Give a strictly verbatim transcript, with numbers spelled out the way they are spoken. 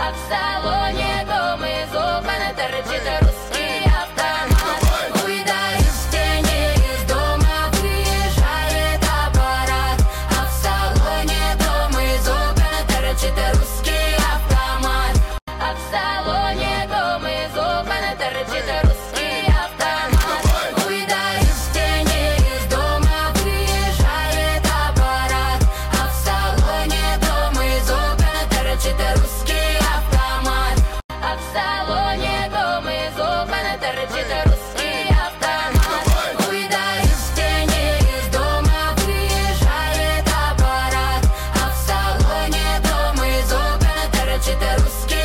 а в салоне дома из окон торчит русский автомат. Уйдай из тени, из дома выезжает аппарат, а в салоне дома из окон торчит русский автомат. А в салоне дома из окон торчит русский автомат. Уйдай из тени, из дома выезжает аппарат, а в салоне дома из окон торчит русский автомат. А в салоне дома из окон торчит русский автомат. Уйдай из тени, из дома выезжает аппарат, а в салоне дома из окон торчит русский